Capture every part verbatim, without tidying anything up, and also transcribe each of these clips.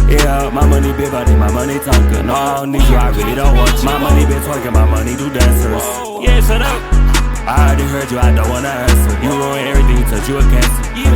Yeah, my money big body, my money talking. No, I don't need you, I really don't want you. My money been twerking, my money do dancers. Yeah, shut up. I already heard you, I don't wanna answer. You ruin everything, touch you a cancer. Yeah,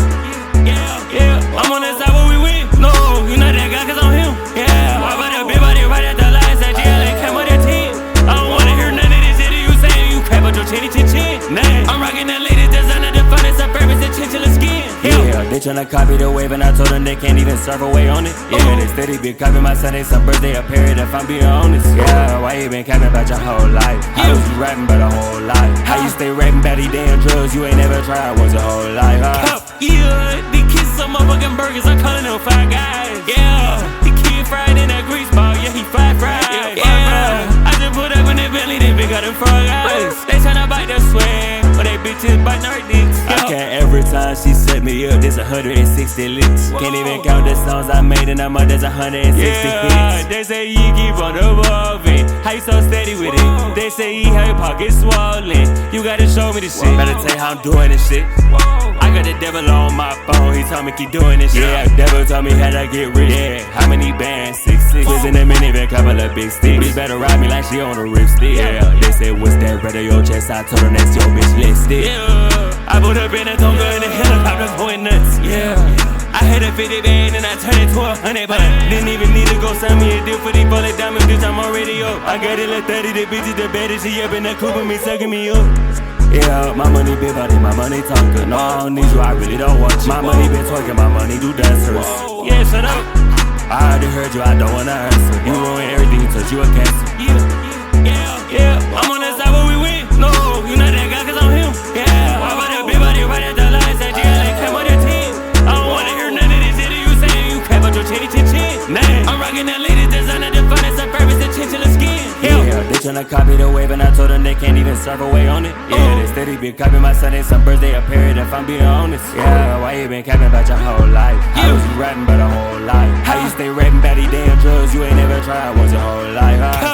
yeah, yeah. I'm on that side where we win. No, you not that guy, cause I'm him. Yeah, why about that big body right at the lines that G L A came with that team? I don't wanna hear none of this shit you saying. You crap out your chinny chin chin. Nah, I'm rocking that latest designer, the finest of purpose and chinchilla skin. Yeah, they tryna copy the wave and I told them they can't even surf away on it. Yeah, they steady been copying my Sunday, some birthday, a period if I'm being honest. Yeah, why you been capping about your whole life? How was you rapping about a whole life? How you stay rapping about these damn drugs you ain't never tried was your whole life, huh? Yeah, they kiss some motherfucking burgers, I'm calling them Five Guys. Yeah, the kid fried in that grease ball, yeah, he fried fried. Yeah, I just put up in that Bentley, they big got them frog eyes. They tryna bite the swag, but they bitches biting our dicks. I can't every time she set me up, there's one hundred sixty licks. Can't even count the songs I made in a month, there's one hundred sixty yeah, hits. They say you keep on evolving, how you so steady with it? They say you have your pockets swollen, you gotta show me this shit. Better tell you how I'm doing this shit. I got the devil on my phone, he told me keep doing this shit. Yeah, the devil told me how to get rich. Yeah, how many bands? Six, six. Was in a minivan, couple of big sticks. Bitch better ride me like she on a ripstick. Yeah, they say what's that red on your chest? I told her next your bitch lipstick. Yeah, I put up in a Tonga in the helicopter going nuts. Yeah, I had a fifty band and I turned it to a hundred, but I didn't even need to go send me a deal for these bullet diamonds, bitch, I'm already up. I got it like thirty, the bitch is the baddest, she up in the coupe with me, sucking me up. Yeah, my money big body, my money talking. No, I don't need you, I really don't want you. My money been twerking, my money do dancers. Yeah, shut up. I already heard you, I don't wanna answer. You ruin everything, touch you a cancer. Yeah, yeah, yeah. I'm on that side where we win. No, you not that guy, cause I'm him. Yeah, why about that big body right at the lines that G L A came with that team? I don't wanna hear none of this shit you saying. You crap out your chinny chin chin. Nah, I'm rocking that latest designer, the finest of purpose and chinchilla skin. Yeah, they tryna copy the wave and I told them they can't even surf away on it. Yeah, they steady been copying my Sunday, some birthday, a period if I'm being honest. Yeah, why you been capping about your whole life? How was you rapping about a whole life? How you stay rapping about these damn drugs you ain't never tried was your whole life, huh?